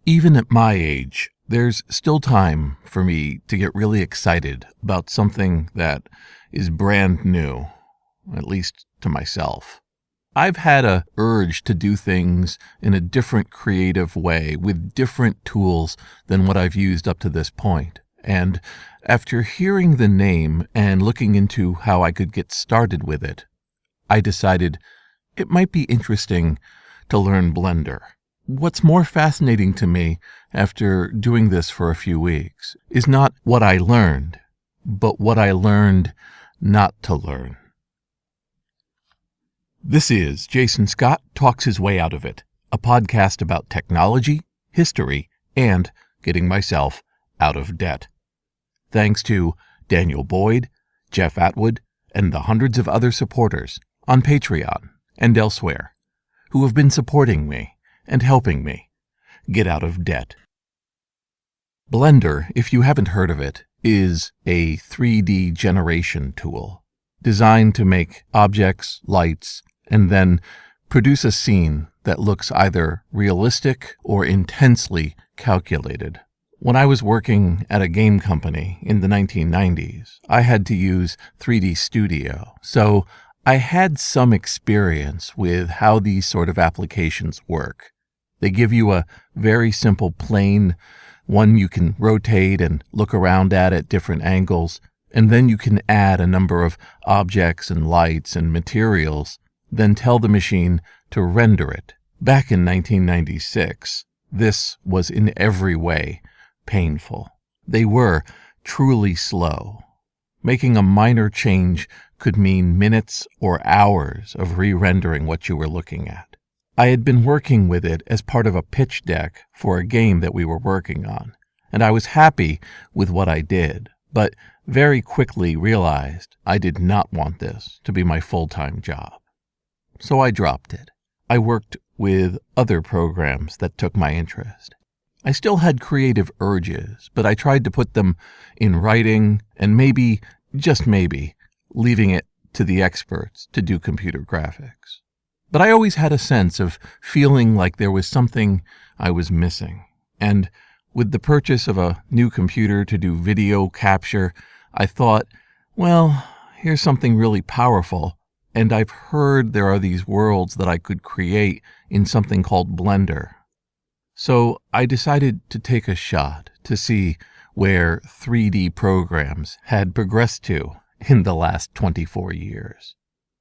Even at my age, there's still time for me to get really excited about something that is brand new, at least to myself. I've had a urge to do things in a different creative way with different tools than what I've used up to this point. And after hearing the name and looking into how I could get started with it, I decided it might be interesting to learn Blender. What's more fascinating to me after doing this for a few weeks is not what I learned, but what I learned not to learn. This is Jason Scott Talks His Way Out of It, a podcast about technology, history, and getting myself out of debt. Thanks to Daniel Boyd, Jeff Atwood, and the hundreds of other supporters on Patreon and elsewhere who have been supporting me and helping me get out of debt. Blender, if you haven't heard of it, is a 3D generation tool designed to make objects, lights, and then produce a scene that looks either realistic or intensely calculated. When I was working at a game company in the 1990s, I had to use 3D Studio, so I had some experience with how these sort of applications work. They give you a very simple plane, one you can rotate and look around at different angles, and then you can add a number of objects and lights and materials, then tell the machine to render it. Back in 1996, this was in every way painful. They were truly slow. Making a minor change could mean minutes or hours of re-rendering what you were looking at. I had been working with it as part of a pitch deck for a game that we were working on, and I was happy with what I did, but very quickly realized I did not want this to be my full-time job. So I dropped it. I worked with other programs that took my interest. I still had creative urges, but I tried to put them in writing and maybe, just maybe, leaving it to the experts to do computer graphics. But I always had a sense of feeling like there was something I was missing. And with the purchase of a new computer to do video capture, I thought, well, here's something really powerful. And I've heard there are these worlds that I could create in something called Blender. So I decided to take a shot to see where 3D programs had progressed to in the last 24 years.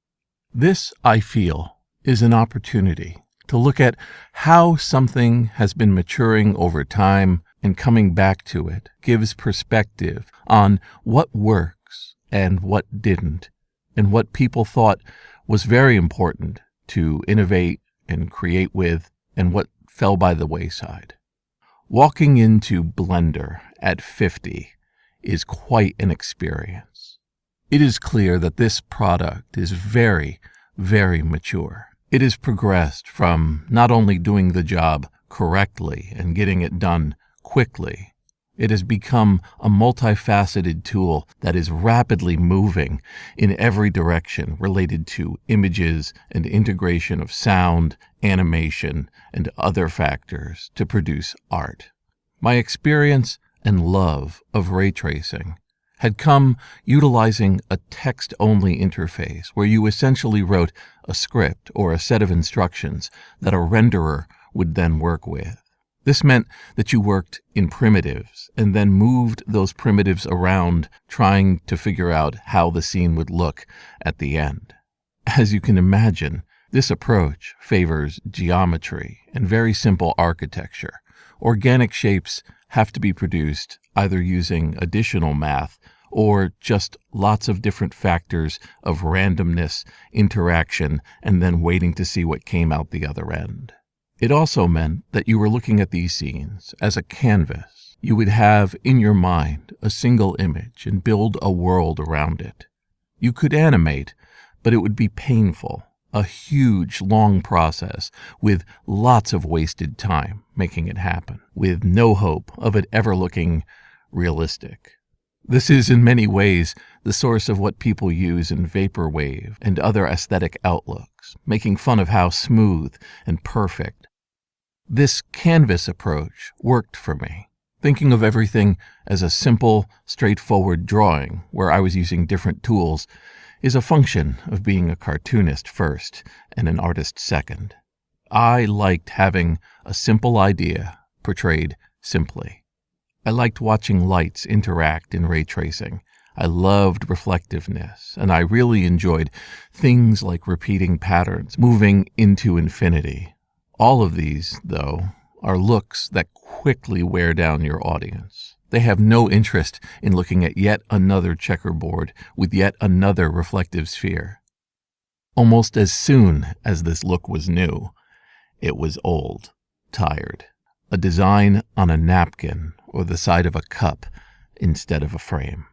This, I feel, is an opportunity to look at how something has been maturing over time, and coming back to it gives perspective on what works and what didn't, and what people thought was very important to innovate and create with, and what fell by the wayside. Walking into Blender at 50 is quite an experience. It is clear that this product is very, very mature. It has progressed from not only doing the job correctly and getting it done quickly, it has become a multifaceted tool that is rapidly moving in every direction related to images and integration of sound, animation, and other factors to produce art. My experience and love of ray tracing had come utilizing a text-only interface where you essentially wrote a script or a set of instructions that a renderer would then work with. This meant that you worked in primitives and then moved those primitives around trying to figure out how the scene would look at the end. As you can imagine, this approach favors geometry and very simple architecture. Organic shapes have to be produced either using additional math or just lots of different factors of randomness, interaction, and then waiting to see what came out the other end. It also meant that you were looking at these scenes as a canvas. You would have in your mind a single image and build a world around it. You could animate, but it would be painful, a huge, long process with lots of wasted time making it happen, with no hope of it ever looking realistic. This is in many ways the source of what people use in vaporwave and other aesthetic outlooks, making fun of how smooth and perfect This canvas approach worked for me. Thinking of everything as a simple, straightforward drawing where I was using different tools is a function of being a cartoonist first and an artist second. I liked having a simple idea portrayed simply. I liked watching lights interact in ray tracing. I loved reflectiveness, and I really enjoyed things like repeating patterns, moving into infinity. All of these, though, are looks that quickly wear down your audience. They have no interest in looking at yet another checkerboard with yet another reflective sphere. Almost as soon as this look was new, it was old, tired, a design on a napkin or the side of a cup instead of a frame.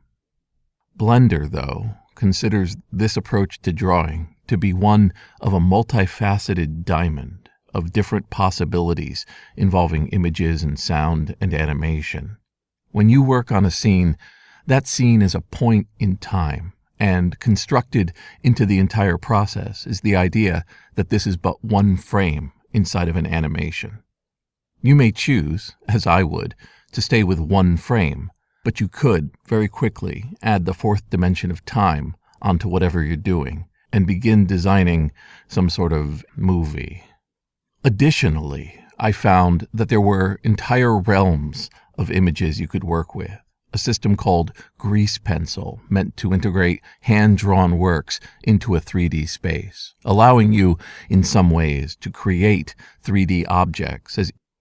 Blender, though, considers this approach to drawing to be one of a multifaceted diamond of different possibilities involving images and sound and animation. When you work on a scene, that scene is a point in time, and constructed into the entire process is the idea that this is but one frame inside of an animation. You may choose, as I would, to stay with one frame, but you could very quickly add the fourth dimension of time onto whatever you're doing and begin designing some sort of movie. Additionally, I found that there were entire realms of images you could work with. A system called Grease Pencil, meant to integrate hand-drawn works into a 3D space, allowing you, in some ways, to create 3D objects.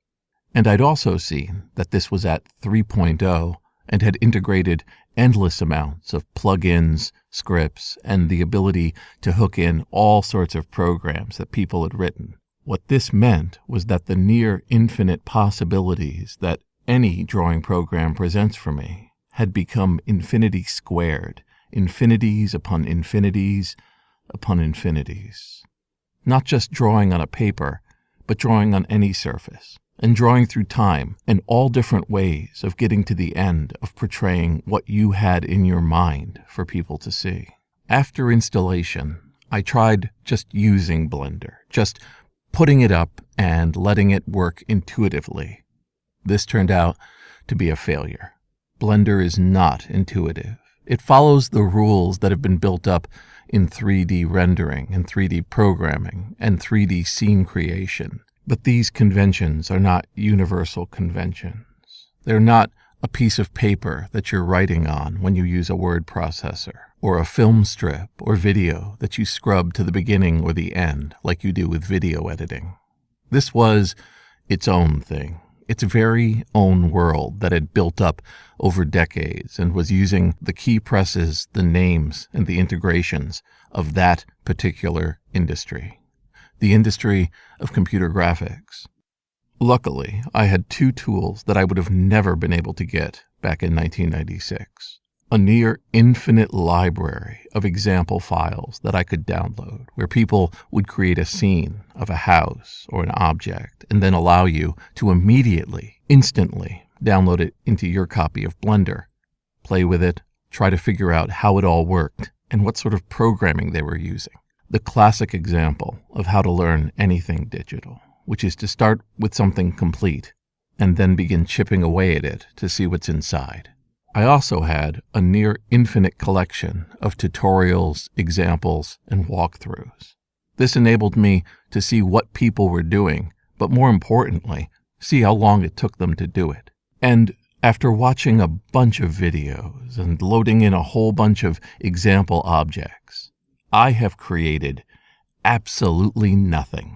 And I'd also seen that this was at 3.0 and had integrated endless amounts of plugins, scripts, and the ability to hook in all sorts of programs that people had written. What this meant was that the near infinite possibilities that any drawing program presents for me had become infinity squared, infinities upon infinities upon infinities. Not just drawing on a paper, but drawing on any surface, and drawing through time, and all different ways of getting to the end of portraying what you had in your mind for people to see. After installation, I tried just using Blender, just putting it up and letting it work intuitively. This turned out to be a failure. Blender is not intuitive. It follows the rules that have been built up in 3D rendering and 3D programming and 3D scene creation. But these conventions are not universal conventions. They're not a piece of paper that you're writing on when you use a word processor, or a film strip or video that you scrub to the beginning or the end like you do with video editing. This was its own thing, its very own world that had built up over decades and was using the key presses, the names, and the integrations of that particular industry. The industry of computer graphics. Luckily, I had two tools that I would have never been able to get back in 1996. A near infinite library of example files that I could download, where people would create a scene of a house or an object and then allow you to immediately, instantly download it into your copy of Blender, play with it, try to figure out how it all worked and what sort of programming they were using. The classic example of how to learn anything digital, which is to start with something complete and then begin chipping away at it to see what's inside. I also had a near infinite collection of tutorials, examples, and walkthroughs. This enabled me to see what people were doing, but more importantly, see how long it took them to do it. And after watching a bunch of videos and loading in a whole bunch of example objects, I have created absolutely nothing.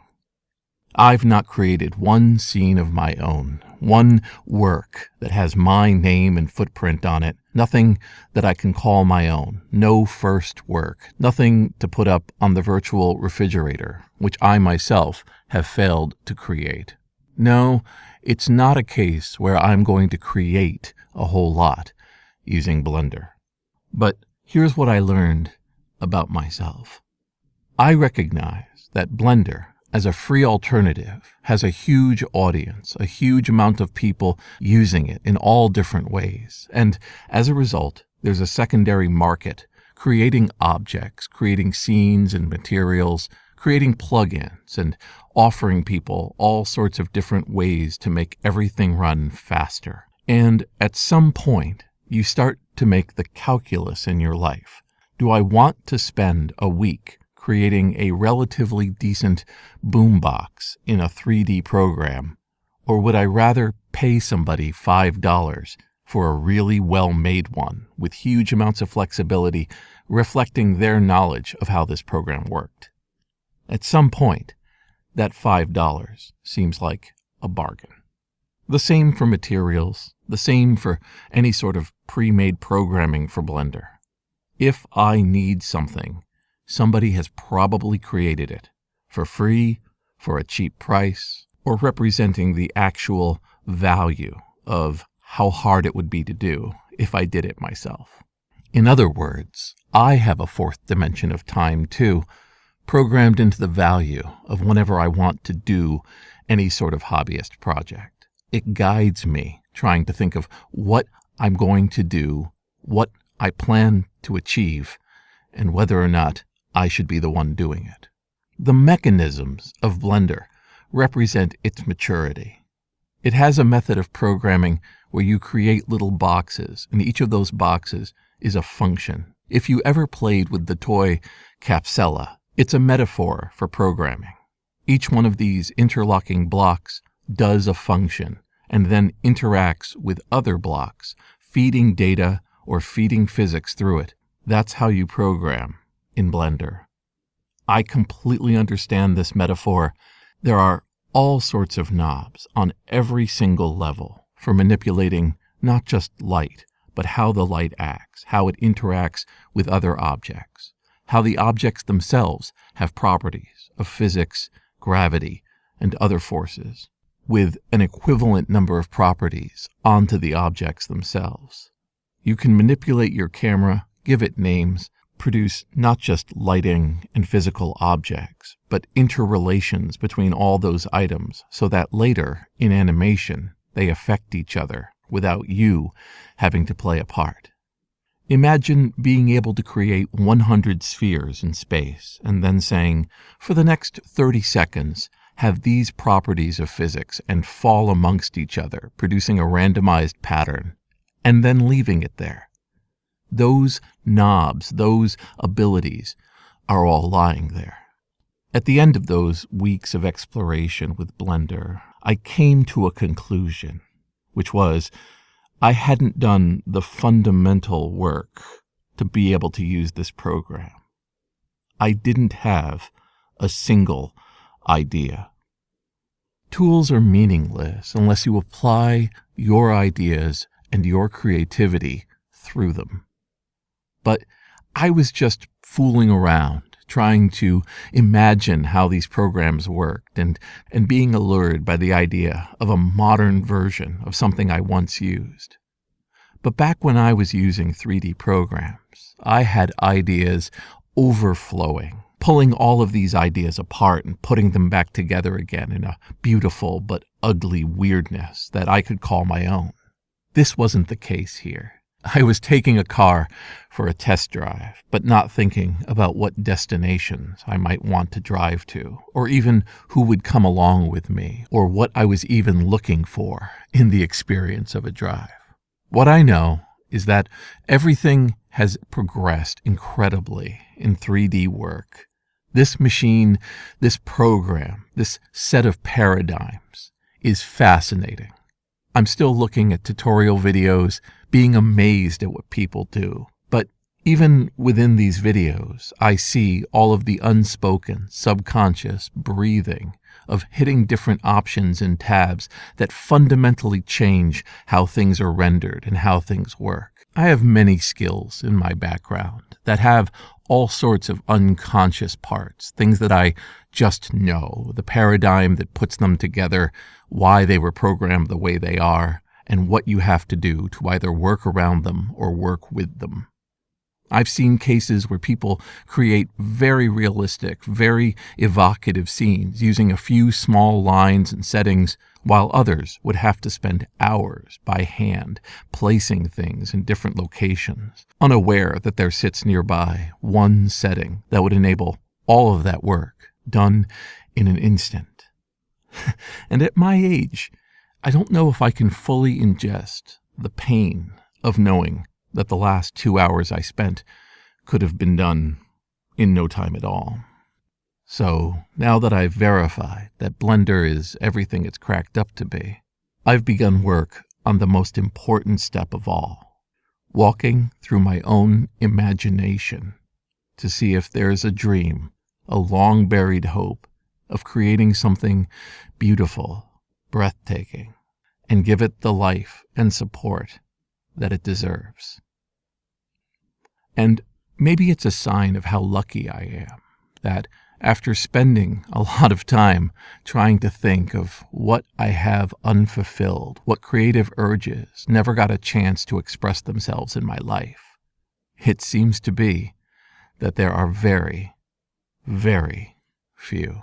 I've not created one scene of my own, one work that has my name and footprint on it, nothing that I can call my own, no first work, nothing to put up on the virtual refrigerator, which I myself have failed to create. No, it's not a case where I'm going to create a whole lot using Blender. But here's what I learned about myself. I recognize that Blender, as a free alternative, has a huge audience, a huge amount of people using it in all different ways. And as a result, there's a secondary market creating objects, creating scenes and materials, creating plugins and offering people all sorts of different ways to make everything run faster. And at some point, you start to make the calculus in your life. Do I want to spend a week creating a relatively decent boombox in a 3D program, or would I rather pay somebody $5 for a really well-made one with huge amounts of flexibility reflecting their knowledge of how this program worked? At some point, that $5 seems like a bargain. The same for materials, the same for any sort of pre-made programming for Blender. If I need something, somebody has probably created it for free, for a cheap price, or representing the actual value of how hard it would be to do if I did it myself. In other words, I have a fourth dimension of time too, programmed into the value of whenever I want to do any sort of hobbyist project. It guides me trying to think of what I'm going to do, what I plan to achieve, and whether or not I should be the one doing it. The mechanisms of Blender represent its maturity. It has a method of programming where you create little boxes, and each of those boxes is a function. If you ever played with the toy Capsella, it's a metaphor for programming. Each one of these interlocking blocks does a function and then interacts with other blocks, feeding data or feeding physics through it. That's how you program in Blender. I completely understand this metaphor. There are all sorts of knobs on every single level for manipulating not just light, but how the light acts, how it interacts with other objects, how the objects themselves have properties of physics, gravity, and other forces, with an equivalent number of properties onto the objects themselves. You can manipulate your camera, give it names, produce not just lighting and physical objects, but interrelations between all those items so that later, in animation, they affect each other without you having to play a part. Imagine being able to create 100 spheres in space and then saying, for the next 30 seconds, have these properties of physics and fall amongst each other, producing a randomized pattern, and then leaving it there. Those knobs, those abilities are all lying there. At the end of those weeks of exploration with Blender, I came to a conclusion, which was I hadn't done the fundamental work to be able to use this program. I didn't have a single idea. Tools are meaningless unless you apply your ideas and your creativity through them. But I was just fooling around, trying to imagine how these programs worked and being allured by the idea of a modern version of something I once used. But back when I was using 3D programs, I had ideas overflowing, pulling all of these ideas apart and putting them back together again in a beautiful but ugly weirdness that I could call my own. This wasn't the case here. I was taking a car for a test drive, but not thinking about what destinations I might want to drive to, or even who would come along with me, or what I was even looking for in the experience of a drive. What I know is that everything has progressed incredibly in 3D work. This machine, this program, this set of paradigms is fascinating. I'm still looking at tutorial videos, being amazed at what people do. But even within these videos, I see all of the unspoken, subconscious breathing of hitting different options and tabs that fundamentally change how things are rendered and how things work. I have many skills in my background that have all sorts of unconscious parts, things that I just know, the paradigm that puts them together, why they were programmed the way they are, and what you have to do to either work around them or work with them. I've seen cases where people create very realistic, very evocative scenes using a few small lines and settings, while others would have to spend hours by hand placing things in different locations, unaware that there sits nearby one setting that would enable all of that work done in an instant. And at my age, I don't know if I can fully ingest the pain of knowing that the last 2 hours I spent could have been done in no time at all. So, now that I've verified that Blender is everything it's cracked up to be, I've begun work on the most important step of all, walking through my own imagination to see if there's a dream, a long-buried hope of creating something beautiful, breathtaking, and give it the life and support that it deserves. And maybe it's a sign of how lucky I am that after spending a lot of time trying to think of what I have unfulfilled, what creative urges never got a chance to express themselves in my life, it seems to be that there are very, very few.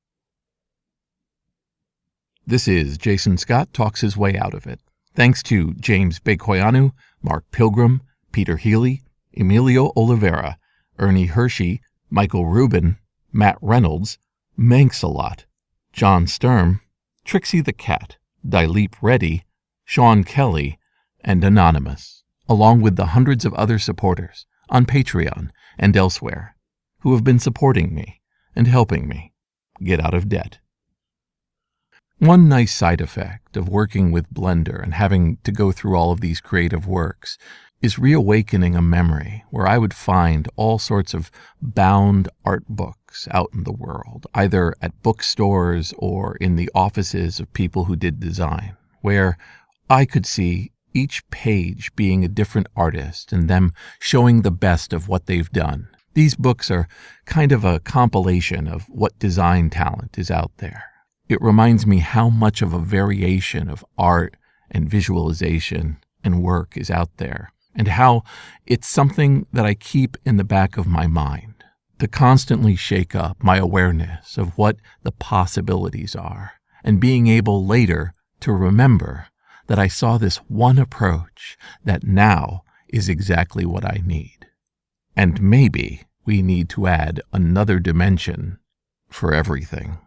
This is Jason Scott Talks His Way Out of It. Thanks to James Bekoyanu, Mark Pilgrim, Peter Healy, Emilio Oliveira, Ernie Hershey, Michael Rubin, Matt Reynolds, Manx-a-Lot, John Sturm, Trixie the Cat, Dileep Reddy, Sean Kelly, and Anonymous, along with the hundreds of other supporters on Patreon and elsewhere who have been supporting me and helping me get out of debt. One nice side effect of working with Blender and having to go through all of these creative works is reawakening a memory where I would find all sorts of bound art books out in the world, either at bookstores or in the offices of people who did design, where I could see each page being a different artist and them showing the best of what they've done. These books are kind of a compilation of what design talent is out there. It reminds me how much of a variation of art and visualization and work is out there, and how it's something that I keep in the back of my mind to constantly shake up my awareness of what the possibilities are, and being able later to remember that I saw this one approach that now is exactly what I need. And maybe we need to add another dimension for everything.